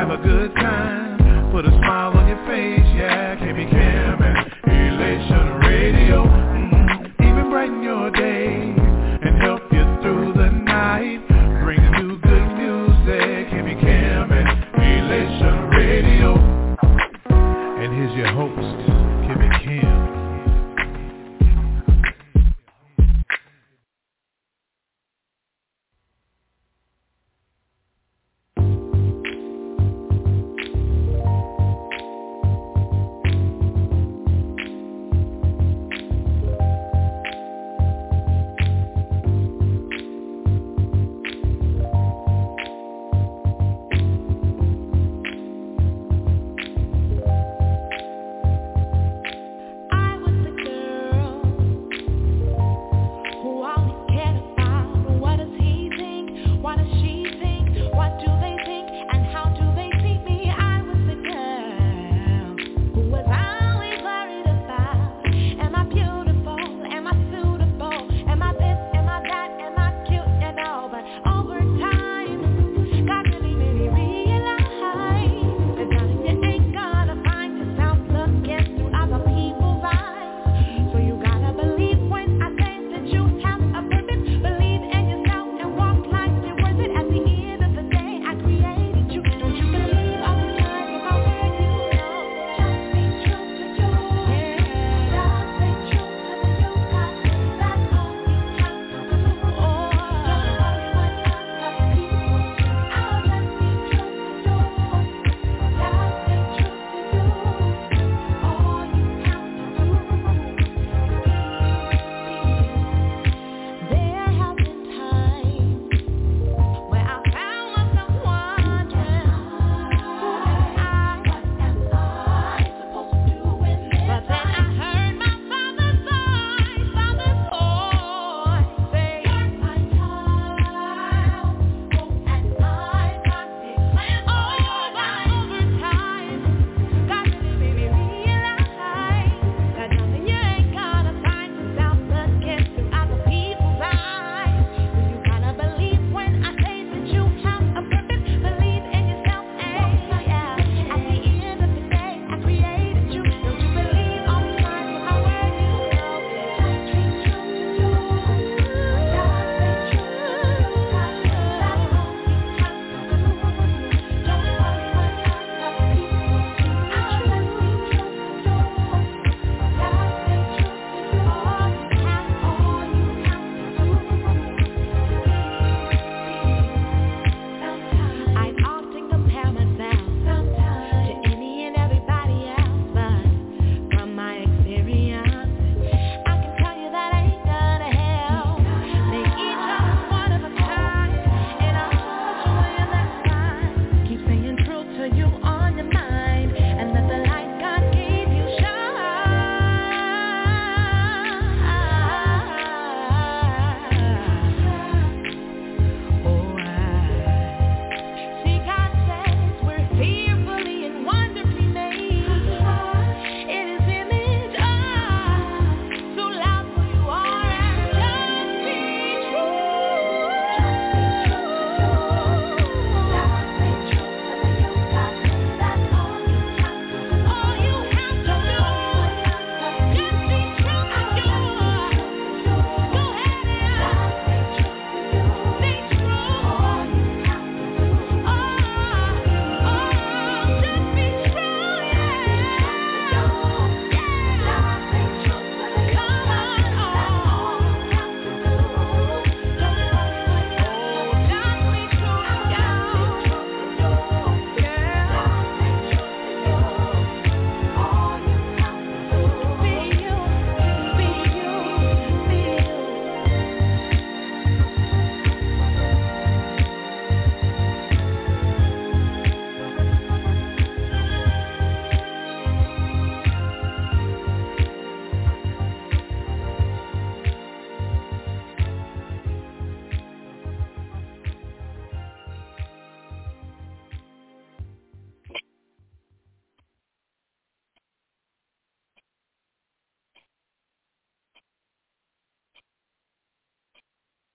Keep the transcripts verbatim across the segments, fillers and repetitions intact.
have a good time. Put a smile on your face, yeah. K B Cam and Elation Radio. Mm-hmm. Even brighten your day and help you through the night. Bring you good music. K B Cam and Elation Radio. And here's your host, K B Cam.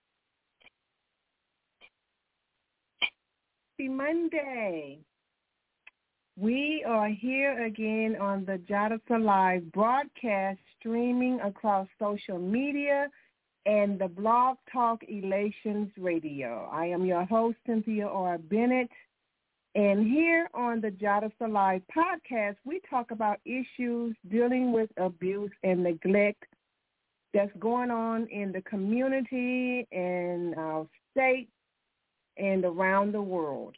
Happy Monday. We are here again on the Jadasa Live broadcast, streaming across social media and the Blog Talk Elations Radio. I am your host, Cynthia R. Bennett, and here on the Jadasa Live podcast, we talk about issues dealing with abuse and neglect that's going on in the community, in our state, and around the world.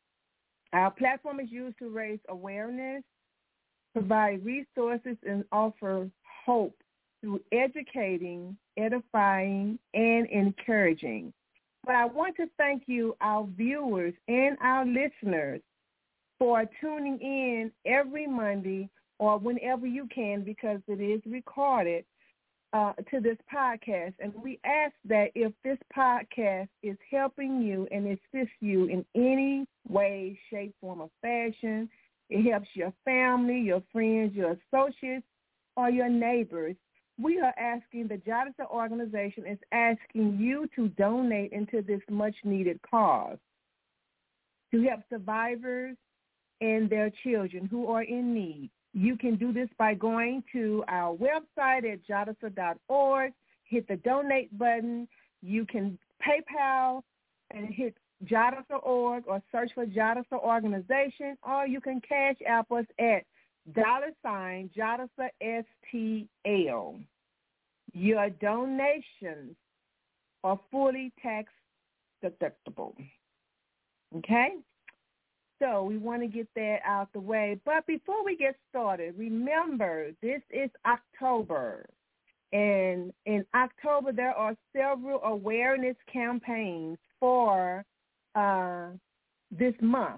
Our platform is used to raise awareness, provide resources, and offer hope through educating, edifying, and encouraging. But I want to thank you, our viewers and our listeners, for tuning in every Monday or whenever you can, because it is recorded, uh, to this podcast. And we ask that if this podcast is helping you and assists you in any way, shape, form, or fashion, it helps your family, your friends, your associates, or your neighbors, we are asking, the Jadasa organization is asking you to donate into this much-needed cause to help survivors and their children who are in need. You can do this by going to our website at jadasa dot org, hit the donate button. You can PayPal and hit jadasa dot org or search for Jadasa Organization, or you can cash app us at dollar sign Jadasa S T L. Your donations are fully tax deductible. Okay? So we want to get that out the way. But before we get started, remember, this is October. And in October, there are several awareness campaigns for uh, this month.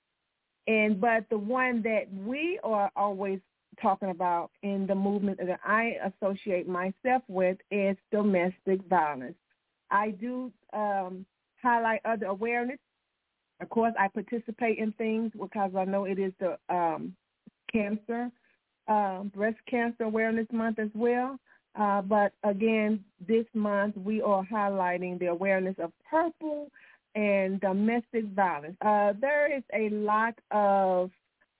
And but the one that we are always talking about in the movement that I associate myself with is domestic violence. I do um, highlight other awareness. Of course, I participate in things because I know it is the um, cancer, uh, breast cancer awareness month as well. Uh, but again, this month we are highlighting the awareness of purple and domestic violence. Uh, there is a lot of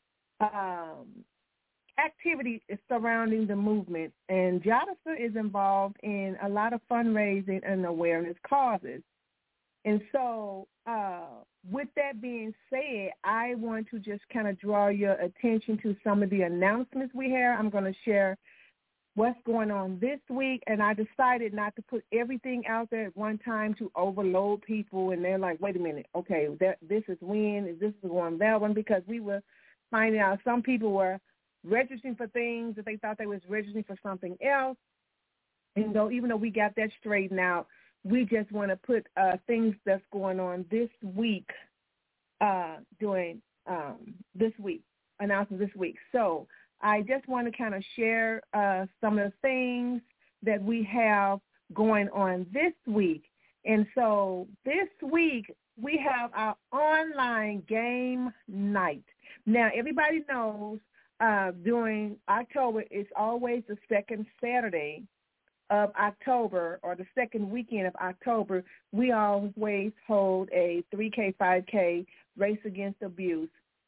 um, activity surrounding the movement, and Jadasa is involved in a lot of fundraising and awareness causes. And so uh, with that being said, I want to just kind of draw your attention to some of the announcements we have. I'm going to share what's going on this week, and I decided not to put everything out there at one time to overload people, and they're like, wait a minute, okay, that, this is when, this is one, that one, because we were finding out some people were registering for things that they thought they was registering for something else. And though, even though we got that straightened out, we just want to put uh, things that's going on this week, uh, during um, this week, announcements this week. So I just want to kind of share uh, some of the things that we have going on this week. And so this week we have our online game night. Now, everybody knows uh, during October, it's always the second Saturday of October, or the second weekend of October, we always hold a three K, five K race against abuse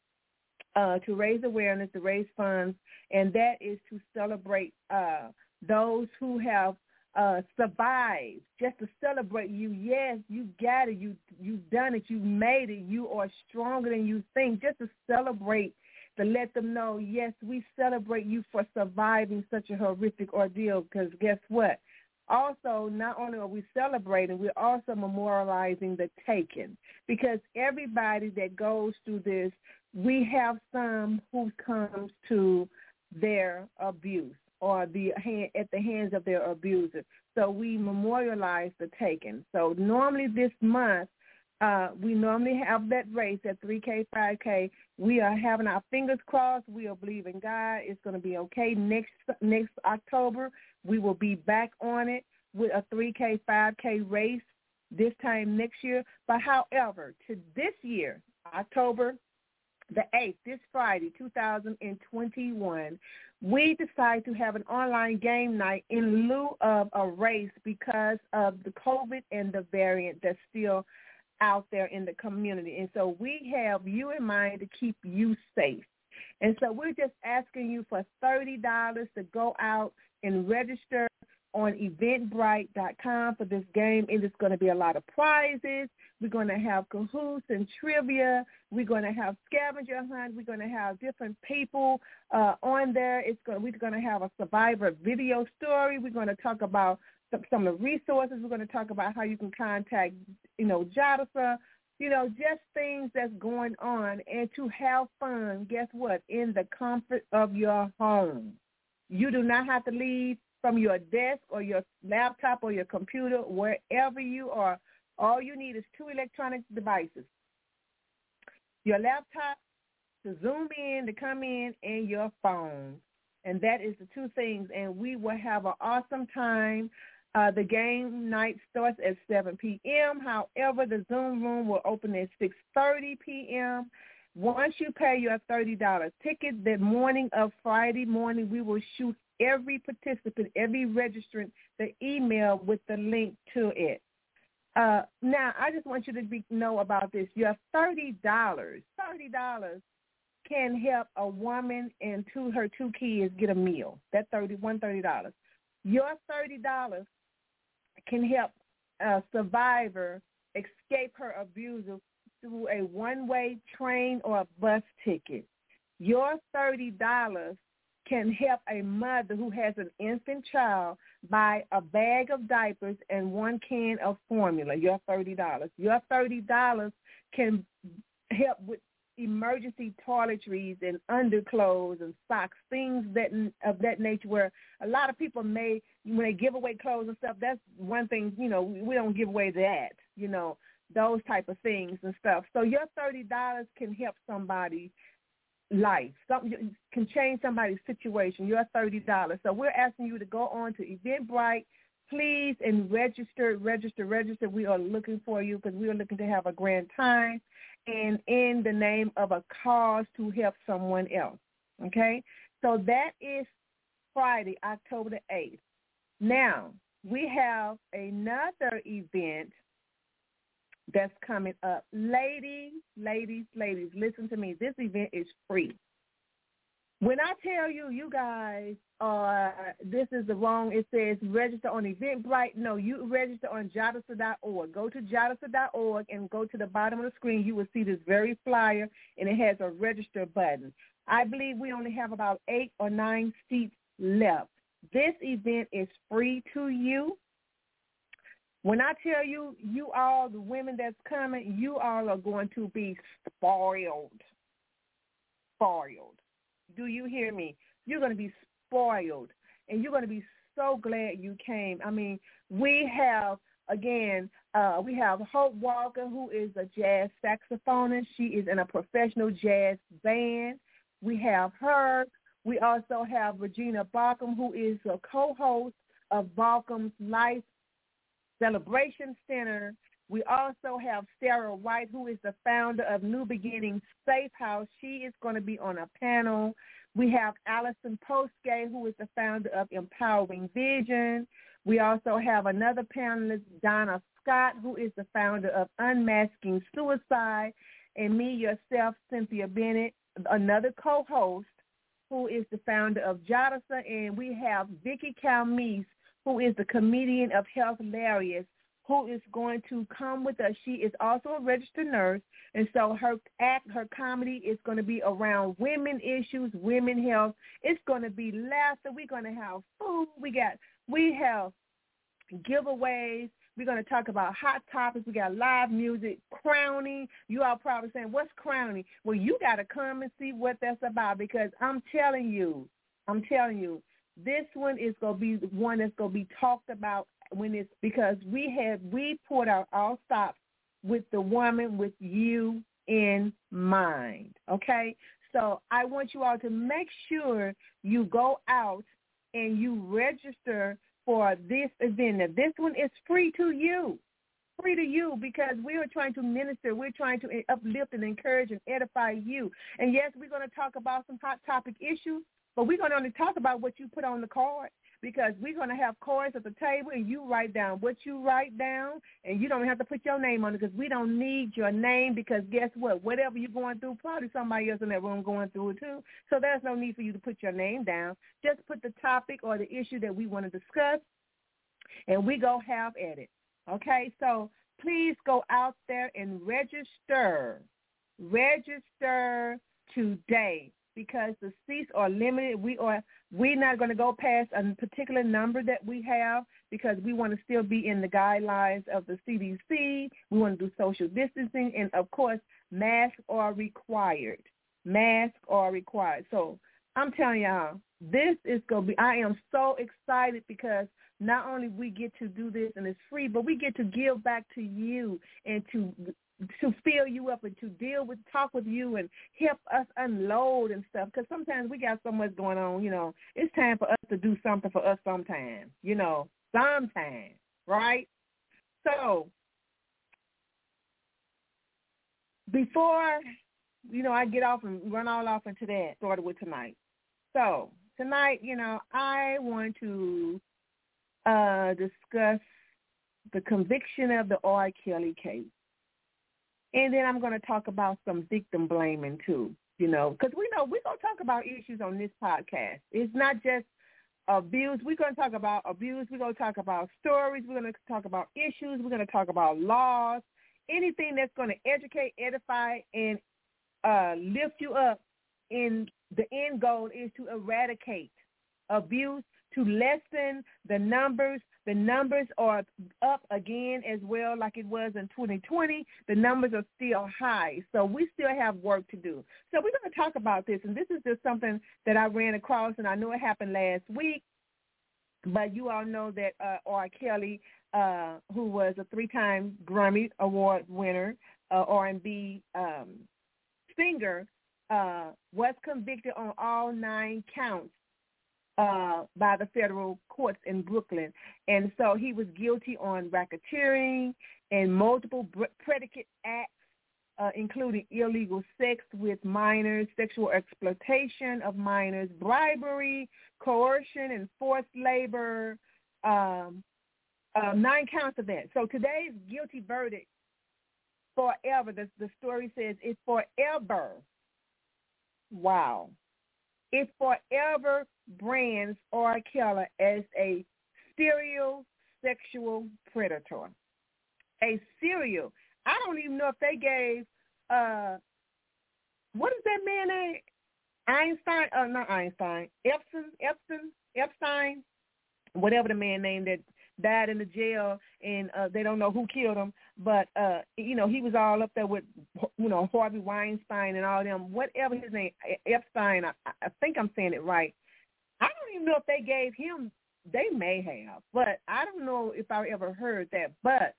uh, to raise awareness, to raise funds, and that is to celebrate uh, those who have uh, survived, just to celebrate you. Yes, you got it. You, you've done it. You made it. You are stronger than you think, just to celebrate, to let them know, yes, we celebrate you for surviving such a horrific ordeal, because guess what? Also, not only are we celebrating, we're also memorializing the taken, because everybody that goes through this, we have some who comes to their abuse or the hand, at the hands of their abuser. So we memorialize the taken. So normally this month, Uh, we normally have that race at three K, five K. We are having our fingers crossed. We are believing God. It's going to be okay. Next next October, we will be back on it with a three K, five K race this time next year. But however, to this year, October the eighth, this Friday, two thousand twenty-one, we decided to have an online game night in lieu of a race because of the COVID and the variant that's still out there in the community. And so we have you in mind to keep you safe. And so we're just asking you for thirty dollars to go out and register on eventbrite dot com for this game. It is going to be a lot of prizes. We're going to have cahoots and trivia. We're going to have scavenger hunt. We're going to have different people uh, on there. It's going, we're going to have a survivor video story. We're going to talk about some, some of the resources. We're going to talk about how you can contact, you know, Jadasa, you know, just things that's going on, and to have fun, guess what, in the comfort of your home. You do not have to leave from your desk or your laptop or your computer, wherever you are. All you need is two electronic devices, your laptop to zoom in, to come in, and your phone. And that is the two things. And we will have an awesome time. Uh, the game night starts at seven p.m. However, the Zoom room will open at six thirty p.m. Once you pay your thirty dollars ticket, the morning of Friday morning, we will shoot every participant, every registrant, the email with the link to it. Uh, now, I just want you to be, know about this. Your thirty dollars, thirty dollars can help a woman and two her two kids get a meal. That thirty, one thirty dollars. Your thirty dollars can help a survivor escape her abuser through a one-way train or a bus ticket. Your thirty dollars can help a mother who has an infant child buy a bag of diapers and one can of formula. Your thirty dollars. Your thirty dollars can help with emergency toiletries and underclothes and socks, things that of that nature, where a lot of people may, when they give away clothes and stuff, that's one thing, you know, we don't give away that, you know, those type of things and stuff. So your thirty dollars can help somebody life. Something can change somebody's situation. Your thirty dollars. So we're asking you to go on to Eventbrite, please, and register, register, register. We are looking for you because we are looking to have a grand time and in the name of a cause to help someone else. Okay? So that is Friday, October the eighth. Now, we have another event that's coming up. Ladies, ladies, ladies, listen to me. This event is free. When I tell you, you guys, uh, this is the wrong, it says register on Eventbrite. No, you register on Jadasa dot org. Go to Jadasa dot org and go to the bottom of the screen. You will see this very flyer, and it has a register button. I believe we only have about eight or nine seats left. This event is free to you. When I tell you, you all, the women that's coming, you all are going to be spoiled. Spoiled. Do you hear me? You're going to be spoiled, and you're going to be so glad you came. I mean, we have, again, uh, we have Hope Walker, who is a jazz saxophonist. She is in a professional jazz band. We have her. We also have Regina Balcom, who is a co-host of Balcom's Life Celebration Center. We also have Sarah White, who is the founder of New Beginnings Safe House. She is going to be on a panel. We have Allison Postgay, who is the founder of Empowering Vision. We also have another panelist, Donna Scott, who is the founder of Unmasking Suicide, and me, yourself, Cynthia Bennett, another co-host, who is the founder of Jadasa, and we have Vicki Calmise, who is the comedian of Health Hilarious, who is going to come with us. She is also a registered nurse, and so her act, her comedy is going to be around women issues, women health. It's going to be laughter. We're going to have food. We got, we have giveaways. We're going to talk about hot topics. We got live music, crowning. You all probably saying, what's crowning? Well, you got to come and see what that's about, because I'm telling you, I'm telling you, this one is going to be the one that's going to be talked about when it's, because we have, we poured out all stops with the woman with you in mind, okay? So I want you all to make sure you go out and you register for this event. Now, this one is free to you, free to you, because we are trying to minister. We're trying to uplift and encourage and edify you. And, yes, we're going to talk about some hot topic issues, but we're going to only talk about what you put on the card, because we're going to have cards at the table, and you write down what you write down, and you don't have to put your name on it because we don't need your name because guess what? Whatever you're going through, probably somebody else in that room going through it too. So there's no need for you to put your name down. Just put the topic or the issue that we want to discuss, and we go have at it. Okay? So please go out there and register. Register today, because the seats are limited. We are we're not going to go past a particular number that we have because we want to still be in the guidelines of the C D C. We want to do social distancing, and of course, masks are required. Masks are required. So I'm telling y'all, this is going to be. I am so excited because not only we get to do this and it's free, but we get to give back to you and to. to fill you up and to deal with, talk with you and help us unload and stuff. Because sometimes we got so much going on, you know. It's time for us to do something for us sometime, you know, sometime, right? So before, you know, I get off and run all off into that, started with tonight. So tonight, you know, I want to uh, discuss the conviction of the R. Kelly case. And then I'm going to talk about some victim blaming too, you know, because we know we're going to talk about issues on this podcast. It's not just abuse. We're going to talk about abuse. We're going to talk about stories. We're going to talk about issues. We're going to talk about laws, anything that's going to educate, edify, and uh, lift you up. In the end goal is to eradicate abuse, to lessen the numbers. The numbers are up again as well like it was in twenty twenty. The numbers are still high, so we still have work to do. So we're going to talk about this, and this is just something that I ran across, and I know it happened last week, but you all know that uh, R. Kelly, uh, who was a three-time Grammy Award winner, uh, R and B um, singer, uh, was convicted on all nine counts Uh, by the federal courts in Brooklyn. And so he was guilty on racketeering and multiple predicate acts, uh, including illegal sex with minors, sexual exploitation of minors, bribery, coercion, and forced labor, um, uh, nine counts of that. So today's guilty verdict, forever, the, the story says, is forever. Wow. It forever brands R. Kelly as a serial sexual predator. A serial. I don't even know if they gave, uh, what is that man name? Einstein, uh, not Einstein, Epstein, Epstein, Epstein, whatever the man name that died in the jail, and uh, they don't know who killed him. But, uh, you know, he was all up there with, you know, Harvey Weinstein and all them, whatever his name, Epstein, I, I think I'm saying it right. I don't even know if they gave him, they may have, but I don't know if I ever heard that. But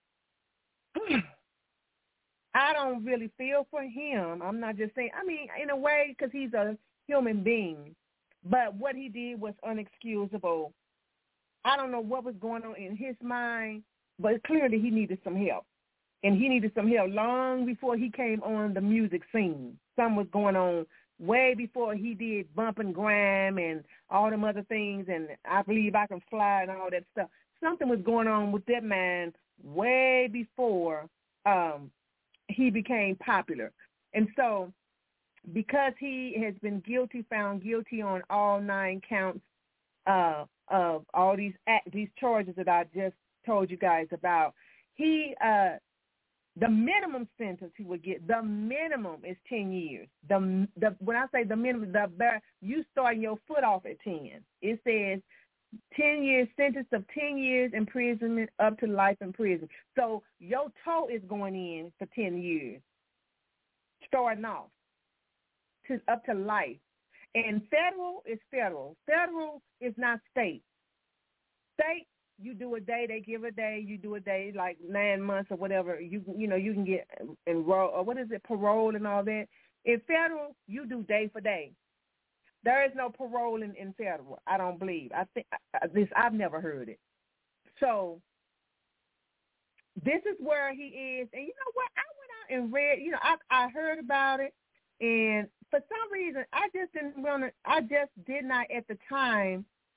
I don't really feel for him. I'm not just saying, I mean, in a way, because he's a human being. But what he did was unexcusable. I don't know what was going on in his mind, but clearly he needed some help. And he needed some help long before he came on the music scene. Something was going on way before he did Bump and Grime and all them other things, and I Believe I Can Fly and all that stuff. Something was going on with that man way before um, he became popular. And so because he has been guilty, found guilty on all nine counts uh, of all these act, these charges that I just told you guys about, he uh, the minimum sentence he would get, the minimum is ten years. The the when I say the minimum, the you starting your foot off at ten. It says ten years, sentence of ten years imprisonment up to life in prison. So your toe is going in for ten years, starting off to up to life. And federal is federal. Federal is not state. State, you do a day, they give a day. You do a day, like nine months or whatever. You you know you can get enroll or what is it, parole and all that. In federal, you do day for day. There is no parole in, in federal. I don't believe. I think I, this. I've never heard it. So this is where he is. And you know what? I went out and read. You know, I I heard about it, and for some reason, I just didn't want to. I just did not at the time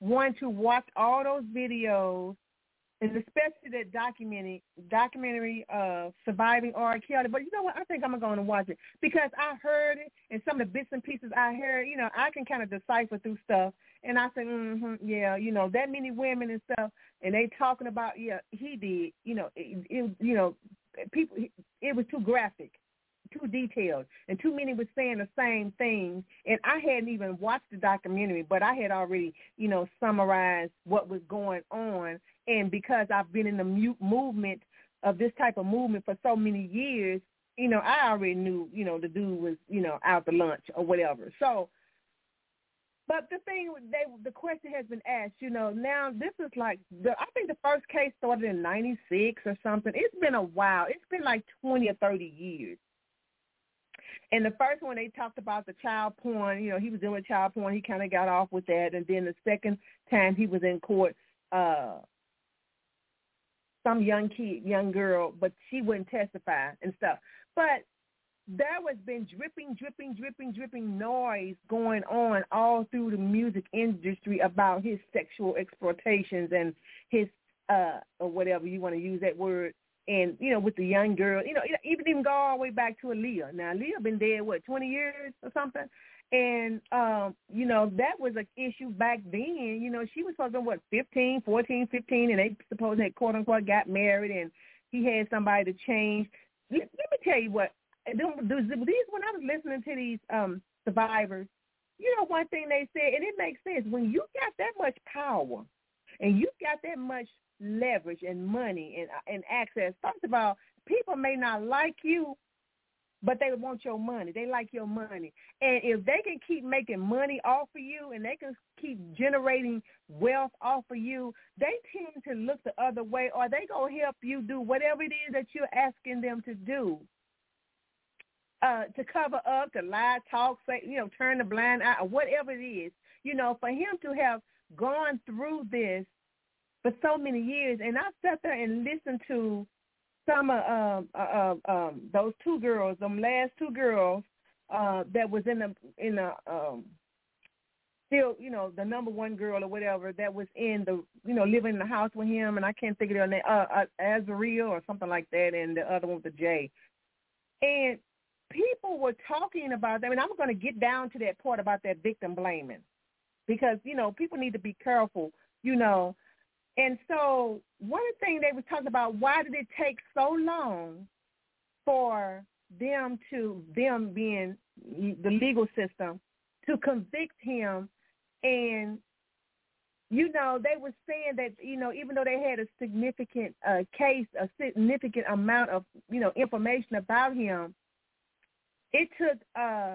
want to watch all those videos, and especially that documentary, documentary of surviving R. Kelly. But you know what? I think I'm going to watch it because I heard it, and some of the bits and pieces I heard, you know, I can kind of decipher through stuff. And I said, mm-hmm, yeah, you know, that many women and stuff, and they talking about, yeah, he did, you know, it, it you know, people, it was too graphic, too detailed, and too many were saying the same thing. And I hadn't even watched the documentary, but I had already, you know, summarized what was going on. And because I've been in the mute movement of this type of movement for so many years, you know, I already knew, you know, the dude was, you know, out to lunch or whatever. So, but the thing, they, the question has been asked, you know, now this is like, the, I think the first case started in ninety-six or something. It's been a while. It's been like twenty or thirty years. And the first one, they talked about the child porn. You know, he was doing child porn. He kind of got off with that. And then the second time he was in court, uh, some young kid, young girl, but she wouldn't testify and stuff. But there was been dripping, dripping, dripping, dripping noise going on all through the music industry about his sexual exploitations and his, uh, or whatever you want to use that word, and, you know, with the young girl, you know, even even go all the way back to Aaliyah. Now, Aaliyah been dead, what, twenty years or something? And, um, you know, that was an issue back then. You know, she was supposed to be, what, fifteen, fourteen, fifteen, and they supposed they, quote, unquote, got married, and he had somebody to change. Let, let me tell you what. These, when I was listening to these um, survivors, you know, one thing they said, and it makes sense, when you got that much power and you got that much leverage and money and, and access, first of all, people may not like you, but they want your money. They like your money. And if they can keep making money off of you and they can keep generating wealth off of you, they tend to look the other way, or they going to help you do whatever it is that you're asking them to do. Uh, to cover up, to lie, talk, say, you know, turn the blind eye, or whatever it is, you know, for him to have gone through this for so many years. And I sat there and listened to some of um, uh, um, those two girls, them last two girls uh, that was in the, in the um, still, you know, the number one girl or whatever that was in the, you know, living in the house with him. And I can't think of their name, uh, uh, Azariah or something like that, and the other one with the J. And people were talking about that, and I'm going to get down to that part about that victim blaming because, you know, people need to be careful, you know. And so one thing they were talking about, why did it take so long for them to, them being the legal system, to convict him? And, you know, they were saying that, you know, even though they had a significant uh, case, a significant amount of, you know, information about him, it took, uh,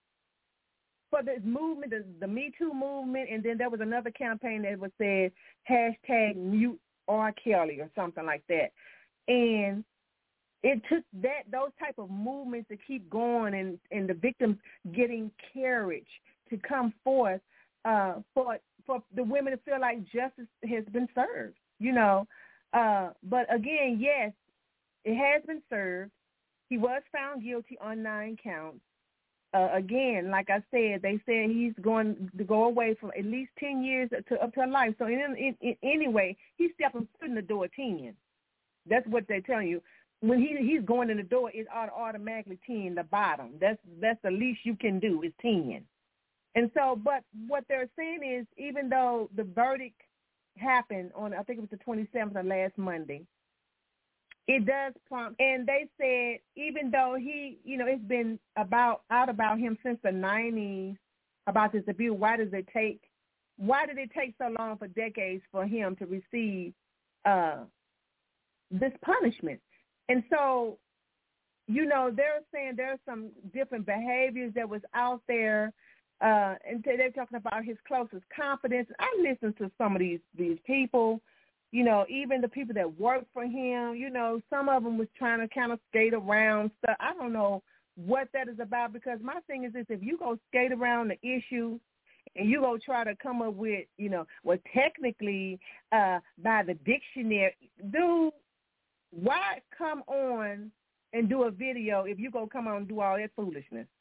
for this movement, the, the Me Too movement, and then there was another campaign that was said, hashtag mute R. Kelly or something like that. And it took that those type of movements to keep going and, and the victims getting courage to come forth uh, for for the women to feel like justice has been served, you know. Uh, but, again, yes, it has been served. He was found guilty on nine counts. Uh, again, like I said, they said he's going to go away for at least ten years to up to life. So in, in, in, anyway, he's stepping foot in the door ten. That's what they're telling you. When he he's going in the door, it's automatically ten, the bottom. That's that's the least you can do is ten. And so, but what they're saying is, even though the verdict happened on, I think it was the twenty-seventh of last Monday, it does prompt, and they said even though he, you know, it's been about out about him since the nineties about this abuse, why does it take, why did it take so long for decades for him to receive uh, this punishment? And so, you know, they're saying there's some different behaviors that was out there, uh, and they're talking about his closest confidence. I listened to some of these these people. You know, even the people that work for him, you know, some of them was trying to kind of skate around stuff. I don't know what that is about, because my thing is this: if you go skate around the issue and you go try to come up with, you know, well, technically uh, by the dictionary, dude, why come on and do a video if you go come on and do all that foolishness?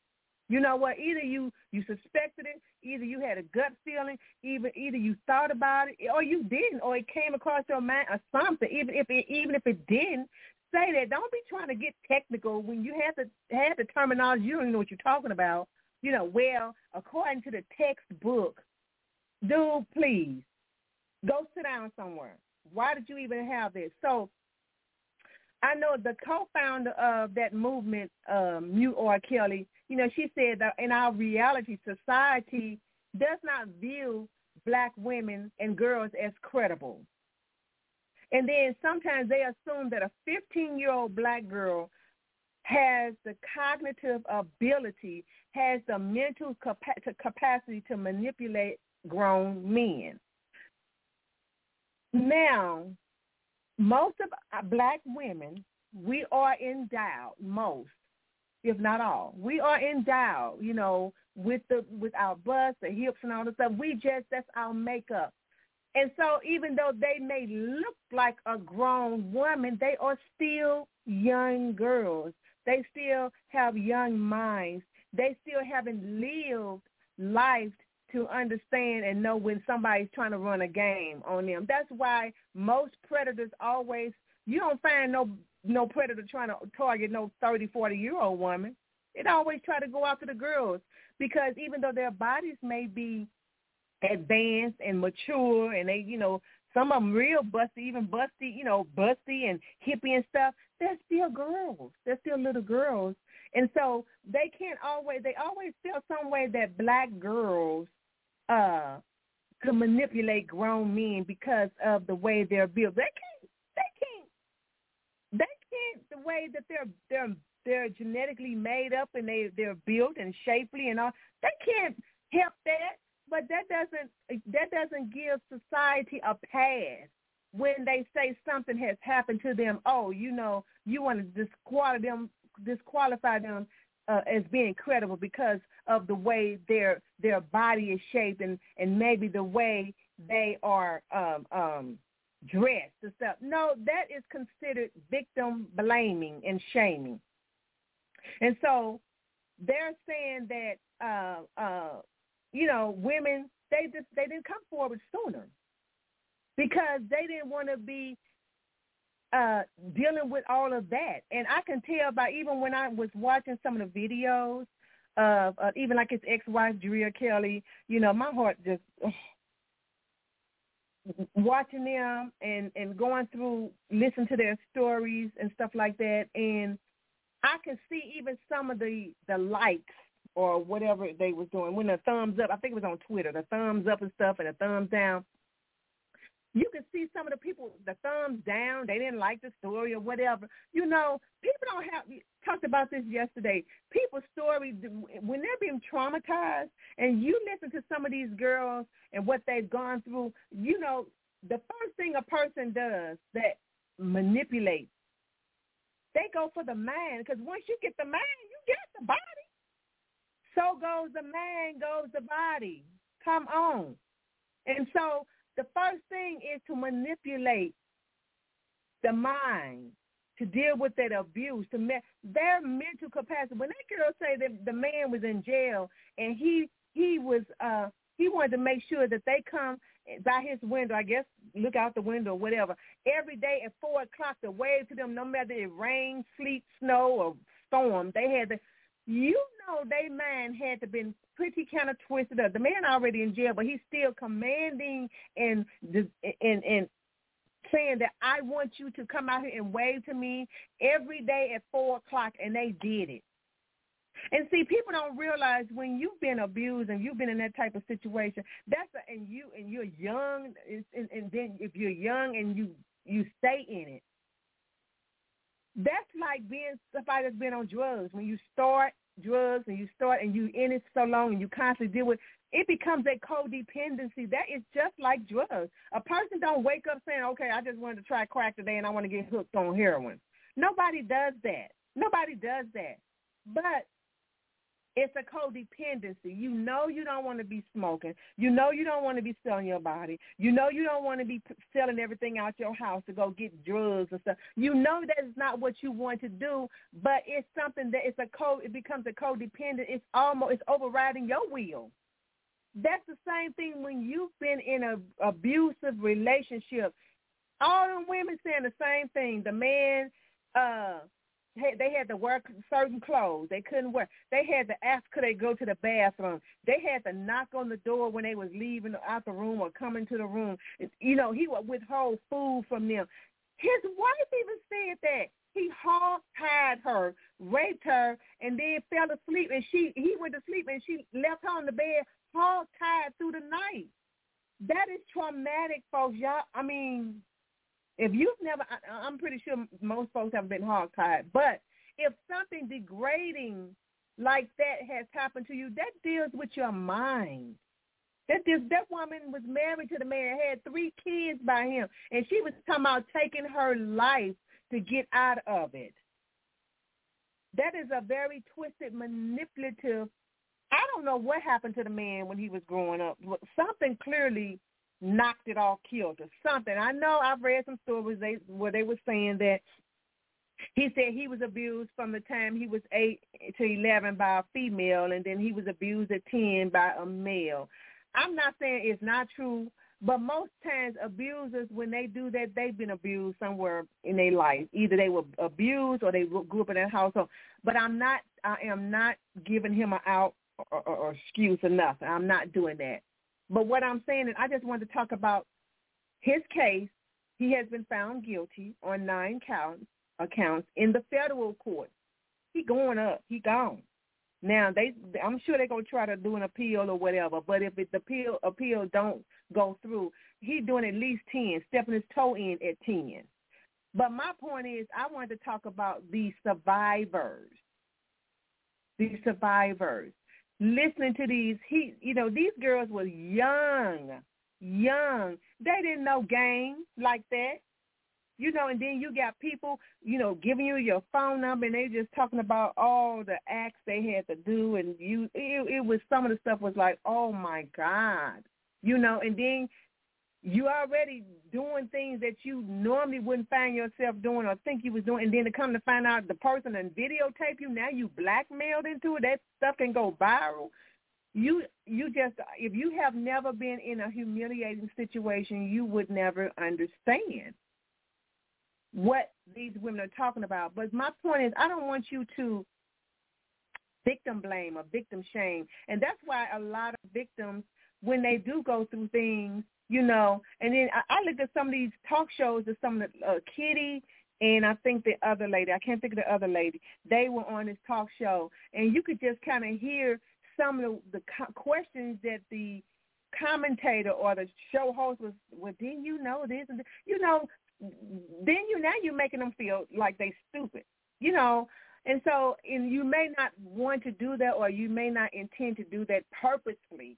You know what? Either you, you suspected it, either you had a gut feeling, either either you thought about it, or you didn't, or it came across your mind or something. Even if it, even if it didn't, say that. Don't be trying to get technical when you have to have the terminology. You don't even know what you're talking about. You know, well, according to the textbook, dude, please go sit down somewhere. Why did you even have this? So I know the co-founder of that movement, um, Mute R. Kelly, you know, she said that in our reality, society does not view black women and girls as credible. And then sometimes they assume that a fifteen-year-old black girl has the cognitive ability, has the mental capa- capacity to manipulate grown men. Now, most of our black women, we are endowed, most, if not all, we are endowed, you know, with the with our bust, the hips and all the stuff. We just, that's our makeup. And so even though they may look like a grown woman, they are still young girls. They still have young minds. They still haven't lived life to understand and know when somebody's trying to run a game on them. That's why most predators always, you don't find no no predator trying to target no thirty, forty-year-old woman. It always try to go after the girls because even though their bodies may be advanced and mature and they, you know, some of them real busty, even busty, you know, busty and hippie and stuff, they're still girls. They're still little girls. And so they can't always, they always feel some way that black girls uh, could manipulate grown men because of the way they're built. They can't, they can't, they can't, the way that they're, they're, they're genetically made up and they, they're built and shapely and all, they can't help that. But that doesn't that doesn't give society a pass when they say something has happened to them. Oh, you know, you want to disqualify them, disqualify them uh, as being credible because of the way their their body is shaped and, and maybe the way they are um, um, dressed and stuff. No, that is considered victim blaming and shaming. And so they're saying that. Uh, uh, You know, women, they just they didn't come forward sooner because they didn't want to be uh, dealing with all of that. And I can tell by even when I was watching some of the videos of uh, even like his ex-wife, Drea Kelly, you know, my heart just ugh, watching them and, and going through, listening to their stories and stuff like that. And I can see even some of the, the likes or whatever they was doing, when the thumbs up, I think it was on Twitter, the thumbs up and stuff and the thumbs down, you could see some of the people, the thumbs down, they didn't like the story or whatever. You know, people don't have, we talked about this yesterday, people's stories, when they're being traumatized and you listen to some of these girls and what they've gone through, you know, the first thing a person does that manipulates, they go for the man because once you get the man, you get the body. So goes the man, goes the body. Come on. And so the first thing is to manipulate the mind, to deal with that abuse, to me- their mental capacity. When that girl say that the man was in jail and he he was uh, he wanted to make sure that they come by his window, I guess, look out the window or whatever, every day at four o'clock to wave to them, no matter if it rain, sleet, snow, or storm. They had to. You know they mind had to been pretty kind of twisted up. The man already in jail, but he's still commanding and and and saying that I want you to come out here and wave to me every day at four o'clock, and they did it. And see, people don't realize when you've been abused and you've been in that type of situation, that's a, and you and you're young, and, and then if you're young and you you stay in it. That's like being somebody that's been on drugs. When you start drugs and you start and you in it so long and you constantly deal with it, becomes a codependency. That is just like drugs. A person don't wake up saying, okay, I just wanted to try crack today and I want to get hooked on heroin. Nobody does that. Nobody does that. But It's a codependency. You know you don't want to be smoking. You know you don't want to be selling your body. You know you don't want to be p- selling everything out your house to go get drugs and stuff. You know that is not what you want to do, but it's something that it's a code. It becomes a codependent. It's almost it's overriding your will. That's the same thing when you've been in an abusive relationship. All them women saying the same thing. The man. uh They had to wear certain clothes. They couldn't wear. They had to ask could they go to the bathroom. They had to knock on the door when they was leaving out the room or coming to the room. You know, he would withhold food from them. His wife even said that. He hog-tied her, raped her, and then fell asleep. And she he went to sleep, and she left her on the bed hog-tied through the night. That is traumatic, folks. Y'all, I mean... If you've never, I'm pretty sure most folks have been hog-tied, but if something degrading like that has happened to you, that deals with your mind. That deals, that woman was married to the man, had three kids by him, and she was talking about taking her life to get out of it. That is a very twisted, manipulative, I don't know what happened to the man when he was growing up. Something clearly knocked it off, killed or something. I know I've read some stories they, where they were saying that he said he was abused from the time he was eight to eleven by a female, and then he was abused at ten by a male. I'm not saying it's not true, but most times abusers, when they do that, they've been abused somewhere in their life. Either they were abused or they grew up in that household. But I'm not, I am not giving him an out or, or, or excuse or nothing. I'm not doing that. But what I'm saying is I just wanted to talk about his case. He has been found guilty on nine counts, accounts in the federal court. He going up. He gone. Now, they, I'm sure they're going to try to do an appeal or whatever, but if it, the appeal, appeal don't go through, he's doing at least ten, stepping his toe in at ten. But my point is I wanted to talk about the survivors, the survivors. Listening to these, he, you know, these girls were young, young. They didn't know game like that, you know. And then you got people, you know, giving you your phone number, and they just talking about all the acts they had to do, and you, it, it was some of the stuff was like, oh my God, you know. And then you already doing things that you normally wouldn't find yourself doing or think you was doing, and then to come to find out the person and videotape you, now you blackmailed into it, that stuff can go viral. You you just, if you have never been in a humiliating situation, you would never understand what these women are talking about. But my point is, I don't want you to victim blame or victim shame, and that's why a lot of victims, when they do go through things, you know, and then I, I looked at some of these talk shows that some of the uh, Kitty and I think the other lady, I can't think of the other lady, they were on this talk show, and you could just kind of hear some of the, the co- questions that the commentator or the show host was, well, didn't you know this? And this? You know, then you now you're making them feel like they stupid, you know. And so and you may not want to do that, or you may not intend to do that purposely,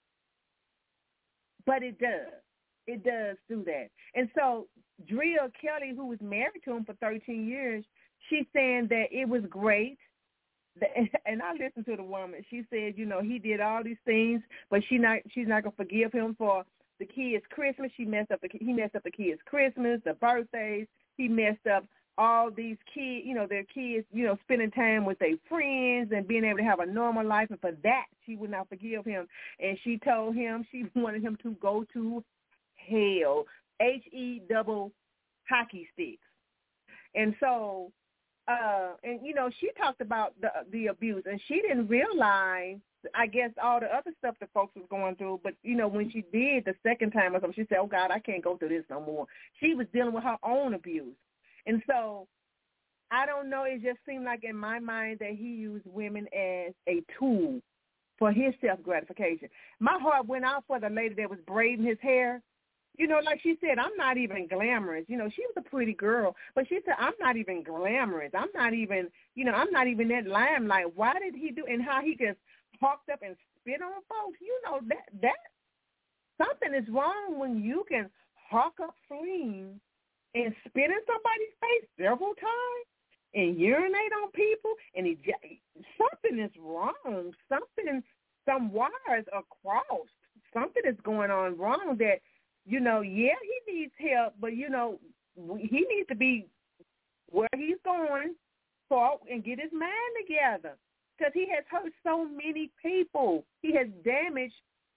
but it does. It does do that. And so Drea Kelly, who was married to him for thirteen years, she's saying that it was great. And I listened to the woman. She said, you know, he did all these things, but she not she's not gonna forgive him for the kids' Christmas. She messed up the he messed up the kids' Christmas, the birthdays. He messed up all these kids, you know, their kids, you know, spending time with their friends and being able to have a normal life. And for that, she would not forgive him. And she told him she wanted him to go to hell, H E double hockey sticks. And so, uh, and, you know, she talked about the the abuse, and she didn't realize, I guess, all the other stuff the folks was going through. But, you know, when she did the second time or something, she said, oh, God, I can't go through this no more. She was dealing with her own abuse. And so I don't know, it just seemed like in my mind that he used women as a tool for his self-gratification. My heart went out for the lady that was braiding his hair. You know, like she said, I'm not even glamorous. You know, she was a pretty girl, but she said, I'm not even glamorous. I'm not even, you know, I'm not even that limelight. Why did he do, and how he just hawked up and spit on folks? You know, that, that, something is wrong when you can hawk up fleas and spit in somebody's face several times. and urinate on people, and he something is wrong. Something, some wires are crossed. Something is going on wrong that, you know, yeah, he needs help, but, you know, he needs to be where he's going for and get his mind together, because he has hurt so many people. He has damaged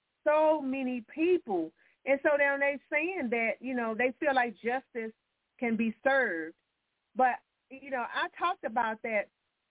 so many people. And so now they're saying that, you know, they feel like justice can be served. But, you know, I talked about that.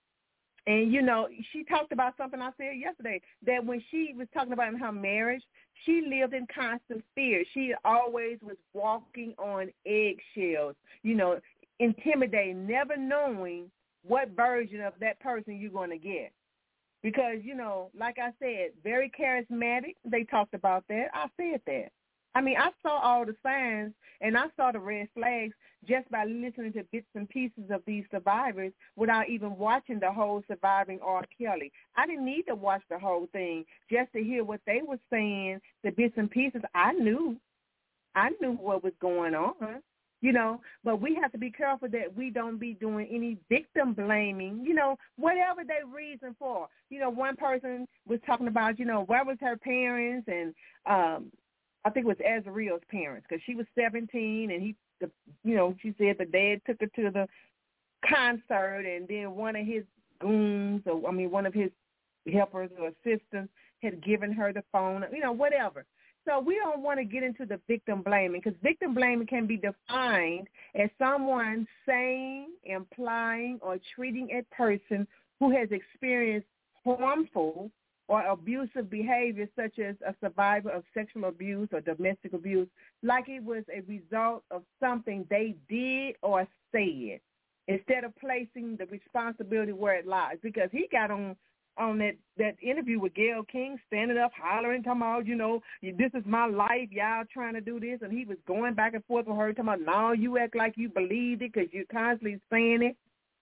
And, you know, she talked about something I said yesterday, that when she was talking about in her marriage, she lived in constant fear. She always was walking on eggshells, you know, intimidating, never knowing what version of that person you're going to get. Because, you know, like I said, very charismatic. They talked about that. I said that. I mean, I saw all the signs, and I saw the red flags just by listening to bits and pieces of these survivors without even watching the whole Surviving R. Kelly. I didn't need to watch the whole thing just to hear what they were saying, the bits and pieces. I knew. I knew what was going on, you know, but we have to be careful that we don't be doing any victim blaming, you know, whatever their reason for. You know, one person was talking about, you know, where was her parents, and um, I think it was Azriel's parents, because she was seventeen, and he, the, you know, she said the dad took her to the concert, and then one of his goons, or I mean, one of his helpers or assistants had given her the phone, you know, whatever. So we don't want to get into the victim blaming, because victim blaming can be defined as someone saying, implying, or treating a person who has experienced harmful or abusive behavior, such as a survivor of sexual abuse or domestic abuse, like it was a result of something they did or said, instead of placing the responsibility where it lies. Because he got on on that, that interview with Gayle King, standing up, hollering, talking about, you know, this is my life, y'all trying to do this, and he was going back and forth with her, talking about, no, you act like you believed it because you're constantly saying it,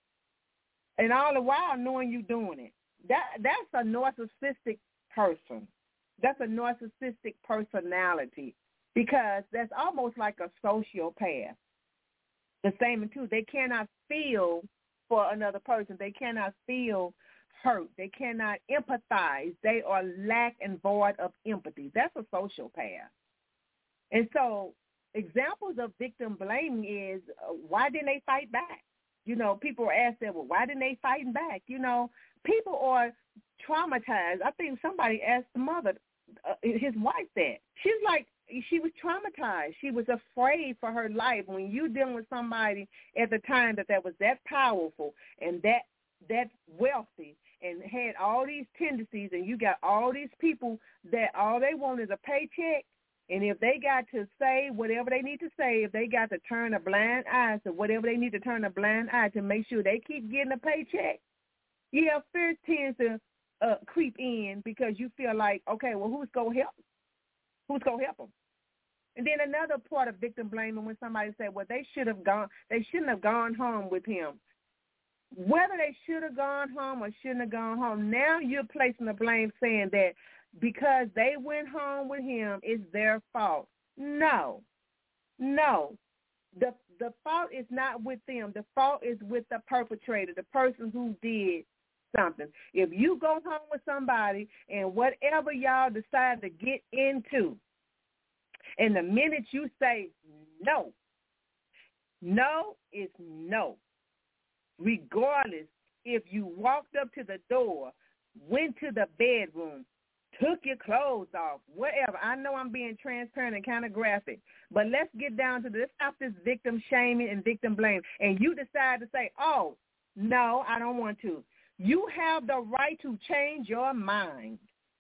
and all the while knowing you doing it. That That's a narcissistic person. That's a narcissistic personality, because that's almost like a sociopath. The same too, they cannot feel for another person. They cannot feel hurt. They cannot empathize. They are lack and void of empathy. That's a sociopath. And so examples of victim blaming is, uh, why didn't they fight back? You know, people are asked that, well, why didn't they fight back? You know, people are traumatized. I think somebody asked the mother, uh, his wife, that. She's like, she was traumatized. She was afraid for her life. When you're dealing with somebody at the time that that was that powerful and that that wealthy and had all these tendencies, and you got all these people that all they want is a paycheck, and if they got to say whatever they need to say, if they got to turn a blind eye to whatever they need to turn a blind eye to make sure they keep getting a paycheck, yeah, fear tends to uh, creep in, because you feel like, okay, well, who's going to help? Who's going to help them? And then another part of victim blaming, when somebody said, well, they should have gone, they shouldn't have gone home with him. Whether they should have gone home or shouldn't have gone home, now you're placing the blame, saying that because they went home with him, it's their fault. No, no. The the fault is not with them. The fault is with the perpetrator, the person who did something. If you go home with somebody and whatever y'all decide to get into, and the minute you say no, no is no. Regardless if you walked up to the door, went to the bedroom, took your clothes off, whatever. I know I'm being transparent and kind of graphic, but let's get down to this. Stop this victim shaming and victim blame. And you decide to say, oh, no, I don't want to. You have the right to change your mind.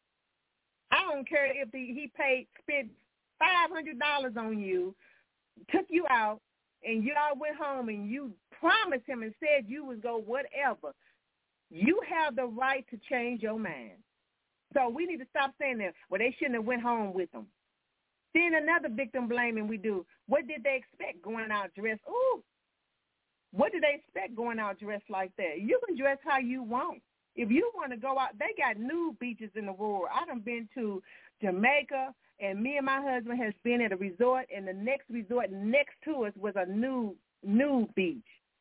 I don't care if the, he paid, spent five hundred dollars on you, took you out, and y'all went home and you promised him and said you would go whatever. You have the right to change your mind. So we need to stop saying that, well, they shouldn't have went home with them. Then another victim blaming we do. What did they expect going out dressed? Ooh, what did they expect going out dressed like that? You can dress how you want. If you want to go out, they got nude beaches in the world. I done been to Jamaica, and me and my husband has been at a resort, and the next resort next to us was a nude, nude beach.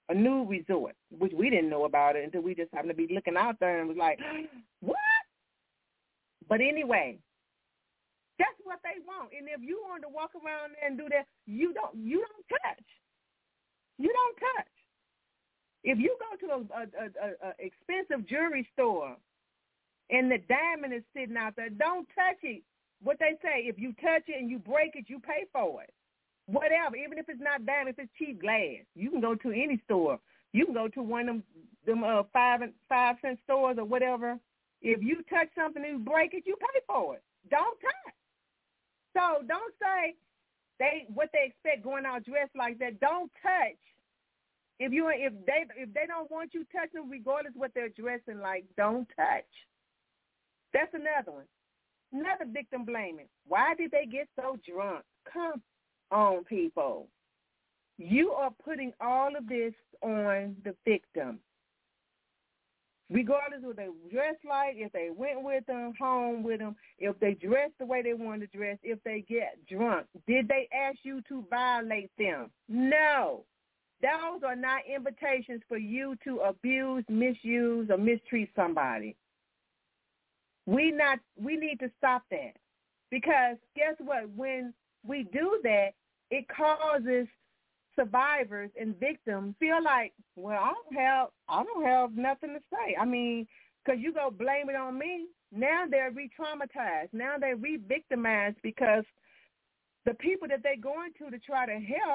a nude resort, which we didn't know about it until we just happened to be looking out there and was like, what? But anyway, that's what they want. And if you want to walk around there and do that, you don't you don't touch. You don't touch. If you go to a, a, a, a expensive jewelry store and the diamond is sitting out there, don't touch it. What they say, if you touch it and you break it, you pay for it. Whatever, even if it's not diamond, if it's cheap glass, you can go to any store. You can go to one of them, them uh, five five cent stores or whatever. If you touch something and you break it, you pay for it. Don't touch. So don't say they what they expect going out dressed like that. Don't touch. If you if they if they don't want you touching them, regardless what they're dressing like, don't touch. That's another one. Another victim blaming. Why did they get so drunk? Come on, people. You are putting all of this on the victim. Regardless of what they dress like, if they went with them, home with them, if they dress the way they wanted to dress, if they get drunk, did they ask you to violate them? No. Those are not invitations for you to abuse, misuse, or mistreat somebody. We not. We need to stop that, because guess what? When we do that, it causes survivors and victims feel like, well, I don't have, I don't have nothing to say. I mean, because you go blame it on me. Now they're re-traumatized. Now they're re-victimized because the people that they're going to to try to help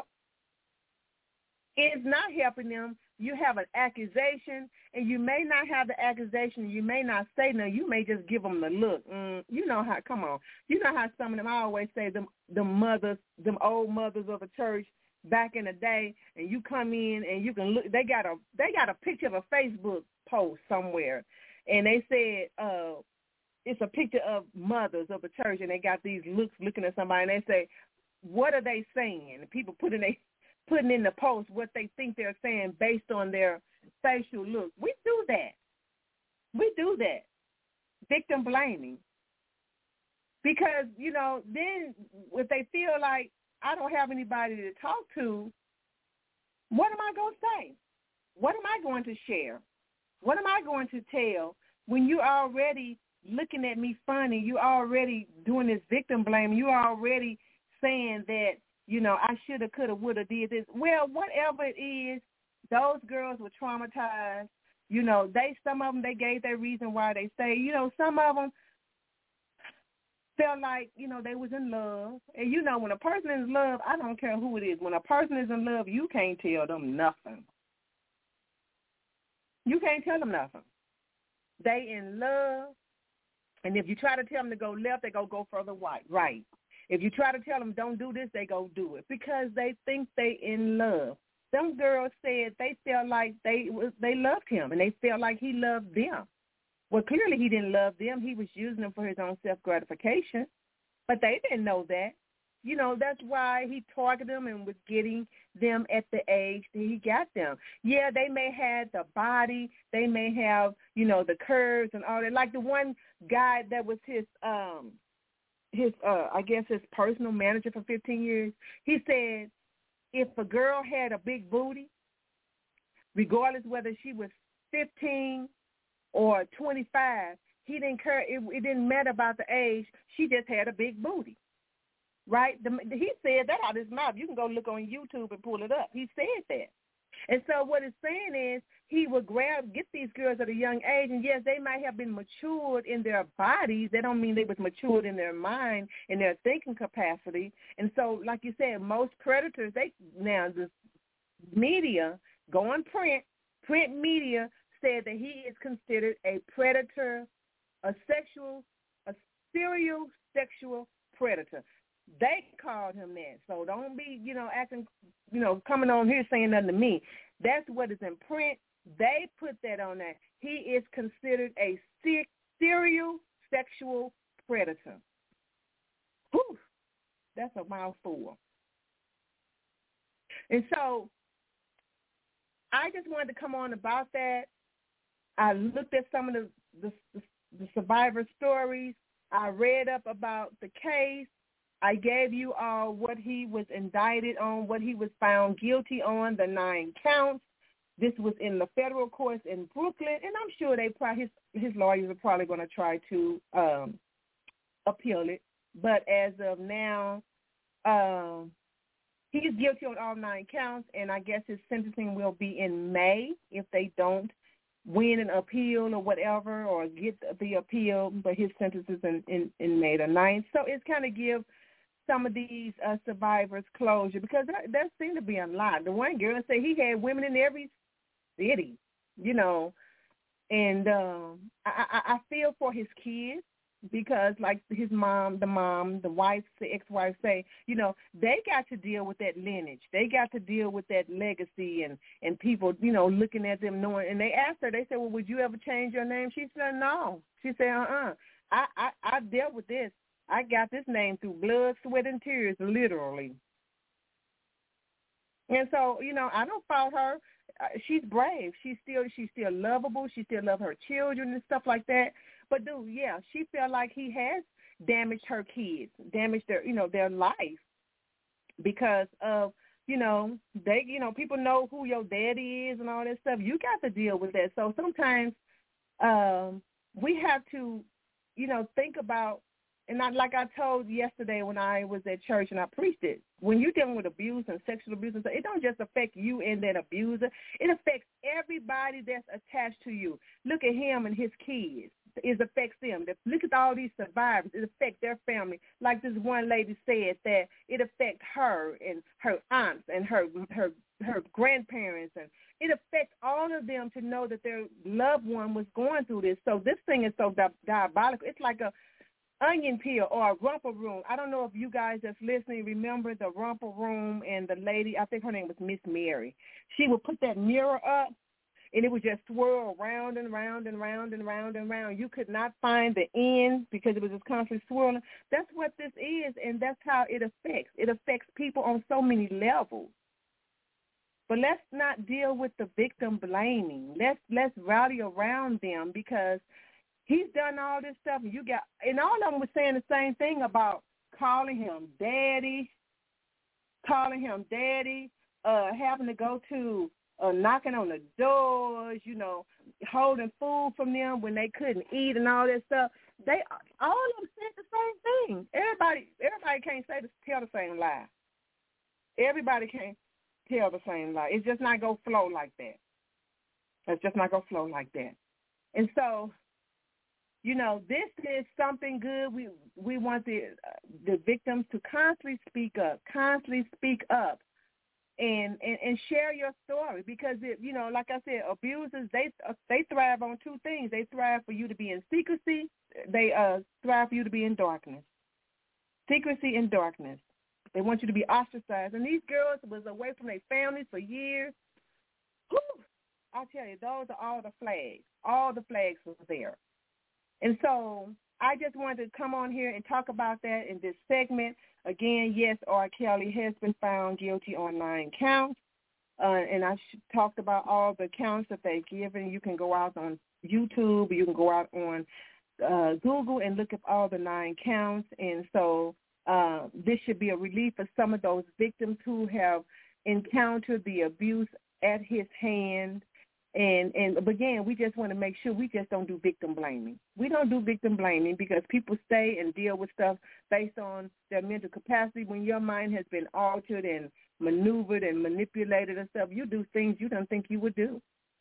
is not helping them. You have an accusation, and you may not have the accusation. You may not say no. You may just give them the look. Mm, you know how, come on. You know how some of them, I always say, them, them mothers, them old mothers of a church, back in the day, and you come in and you can look. They got a they got a picture of a Facebook post somewhere, and they said uh, it's a picture of mothers of a church, and they got these looks looking at somebody, and they say, "What are they saying?" And people putting they putting in the post what they think they're saying based on their facial look. We do that. We do that. Victim blaming, because you know then if they feel like, I don't have anybody to talk to, what am I going to say? What am I going to share? What am I going to tell when you're already looking at me funny? You're already doing this victim blame. You're already saying that, you know, I should have, could have, would have, did this. Well, whatever it is, those girls were traumatized. You know, they some of them, they gave their reason why they say, you know, some of them felt like, you know, they was in love. And, you know, when a person is in love, I don't care who it is. When a person is in love, you can't tell them nothing. You can't tell them nothing. They in love, and if you try to tell them to go left, they go go further right. If you try to tell them don't do this, they go do it because they think they in love. Some girls said they felt like they they loved him, and they felt like he loved them. Well, clearly he didn't love them. He was using them for his own self-gratification, but they didn't know that. You know, that's why he targeted them and was getting them at the age that he got them. Yeah, they may have the body. They may have, you know, the curves and all that. Like the one guy that was his, um, his, uh, I guess his personal manager for fifteen years, he said if a girl had a big booty, regardless whether she was fifteen or twenty-five, he didn't care. It, it didn't matter about the age. She just had a big booty, right? The, he said that out of his mouth. You can go look on YouTube and pull it up. He said that. And so what it's saying is he would grab, get these girls at a young age, and yes, they might have been matured in their bodies. That don't mean they was matured in their mind, in their thinking capacity. And so, like you said, most predators, they now the media, go on print, print media, said that he is considered a predator, a sexual, a serial sexual predator. They called him that. So don't be, you know, acting, you know, coming on here saying nothing to me. That's what is in print. They put that on there. He is considered a serial sexual predator. Whew, that's a mouthful. And so I just wanted to come on about that. I looked at some of the, the, the survivor stories. I read up about the case. I gave you all what he was indicted on, what he was found guilty on, the nine counts. This was in the federal courts in Brooklyn, and I'm sure they probably his his lawyers are probably going to try to um, appeal it. But as of now, um, he's guilty on all nine counts, and I guess his sentencing will be in May if they don't win an appeal or whatever, or get the appeal. But his sentence is in, in, in May the ninth. So it's kind of give some of these uh, survivors closure, because there, there seem to be a lot. The one girl said he had women in every city, you know, and um, I, I, I feel for his kids, because like his mom, the mom, the wife, the ex-wife say, you know, they got to deal with that lineage. They got to deal with that legacy and, and people, you know, looking at them knowing. And they asked her, they said, well, would you ever change your name? She said, no. She said, uh-uh. I, I, I dealt with this. I got this name through blood, sweat, and tears, literally. And so, you know, I don't fault her. Uh, she's brave. She's still she's still lovable. She still loves her children and stuff like that. But, dude, yeah, she felt like he has damaged her kids, damaged their, you know, their life because of, you know, they, you know, people know who your daddy is and all that stuff. You got to deal with that. So sometimes um, we have to, you know, think about, and I, like I told yesterday when I was at church and I preached it, when you're dealing with abuse and sexual abuse, and stuff, it don't just affect you and that abuser. It affects everybody that's attached to you. Look at him and his kids. It affects them. Look at all these survivors. It affects their family. Like this one lady said, that it affects her and her aunts and her her her grandparents, and it affects all of them to know that their loved one was going through this. So this thing is so di- diabolical. It's like a onion peel or a rumple room. I don't know if you guys that's listening remember the rumple room, and the lady, I think her name was Miss Mary. She would put that mirror up, and it would just swirl round and round and round and round and round. You could not find the end because it was just constantly swirling. That's what this is, and that's how it affects. It affects people on so many levels. But let's not deal with the victim blaming. Let's let's rally around them, because he's done all this stuff, and you got, and all of them were saying the same thing about calling him daddy, calling him daddy, uh, having to go to, uh, knocking on the doors, you know, holding food from them when they couldn't eat and all that stuff. They, all of them said the same thing. Everybody, everybody can't say the, tell the same lie. Everybody can't tell the same lie. It's just not gonna flow like that. It's just not gonna flow like that. And so, you know, this is something good. We we want the uh, the victims to constantly speak up, constantly speak up, and, and, and share your story, because it, you know, like I said, abusers, they uh, they thrive on two things. They thrive for you to be in secrecy. They uh, thrive for you to be in darkness. Secrecy and darkness. They want you to be ostracized. And these girls was away from their families for years. Whew, I tell you, those are all the flags. All the flags were there. And so I just wanted to come on here and talk about that in this segment. Again, yes, R. Kelly has been found guilty on nine counts. Uh, and I sh- talked about all the counts that they've given. You can go out on YouTube. You can go out on uh, Google and look up all the nine counts. And so uh, this should be a relief for some of those victims who have encountered the abuse at his hand. And, and again, we just want to make sure we just don't do victim blaming. We don't do victim blaming because people stay and deal with stuff based on their mental capacity. When your mind has been altered and maneuvered and manipulated and stuff, you do things you don't think you would do.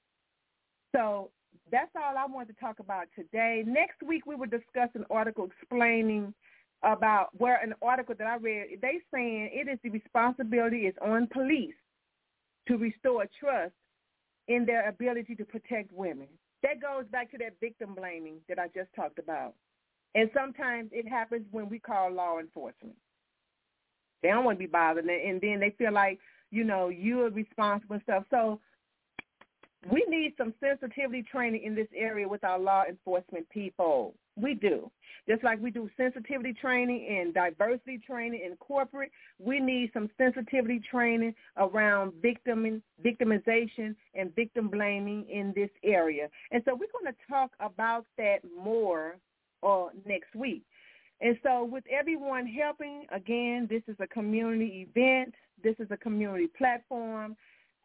So that's all I wanted to talk about today. Next week, we will discuss an article explaining about where an article that I read, they saying it is the responsibility is on police to restore trust in their ability to protect women. That goes back to that victim blaming that I just talked about. And sometimes it happens when we call law enforcement. They don't want to be bothered, and then they feel like, you know, you're responsible and stuff. So we need some sensitivity training in this area with our law enforcement people. We do. Just like we do sensitivity training and diversity training in corporate, we need some sensitivity training around victim, victimization and victim blaming in this area. And so we're going to talk about that more uh, next week. And so with everyone helping, again, this is a community event. This is a community platform.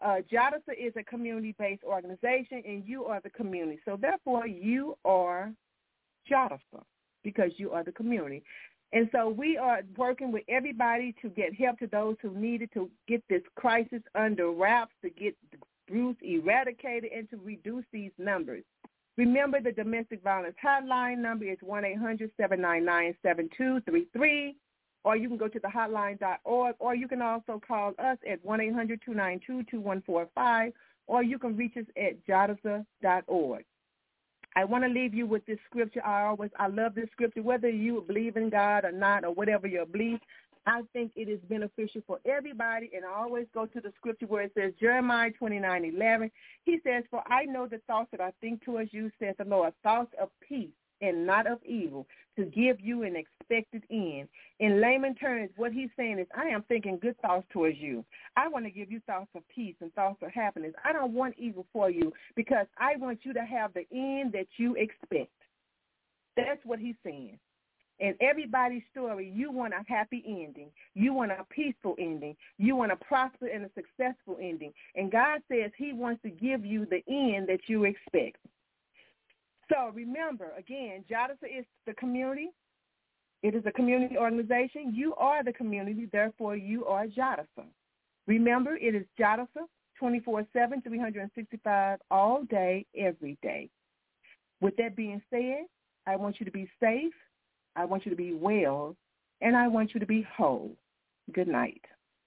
Uh, Jadasa is a community-based organization, and you are the community. So, therefore, you are Jadasa because you are the community. And so we are working with everybody to get help to those who need it, to get this crisis under wraps, to get the abuse eradicated, and to reduce these numbers. Remember, the domestic violence hotline number is one eight hundred seven nine nine seven two three three, or you can go to the hotline dot org, or you can also call us at one eight hundred two nine two two one four five, or you can reach us at jadasa dot org. I want to leave you with this scripture. I always, I love this scripture, whether you believe in God or not, or whatever your belief. I think it is beneficial for everybody, and I always go to the scripture where it says, Jeremiah twenty-nine eleven. He says, for I know the thoughts that I think towards you, says the Lord, thoughts of peace and not of evil, to give you an expected end. In layman terms, what he's saying is, I am thinking good thoughts towards you. I want to give you thoughts of peace and thoughts of happiness. I don't want evil for you because I want you to have the end that you expect. That's what he's saying. In everybody's story, you want a happy ending. You want a peaceful ending. You want a prosperous and a successful ending. And God says he wants to give you the end that you expect. So remember, again, Jadasa is the community. It is a community organization. You are the community, therefore you are Jadasa. Remember, it is Jadasa twenty-four seven, three hundred sixty-five, all day, every day. With that being said, I want you to be safe, I want you to be well, and I want you to be whole. Good night.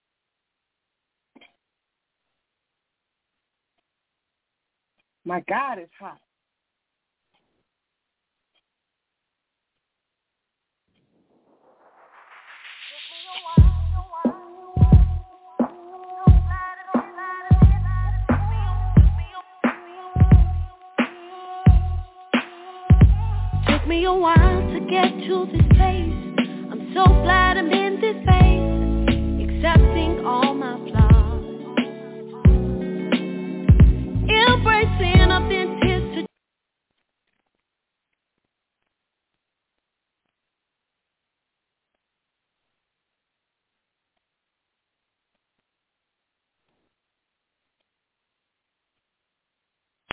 My God, it's hot. Took me a while to get to this place. I'm so glad I'm in this space, accepting all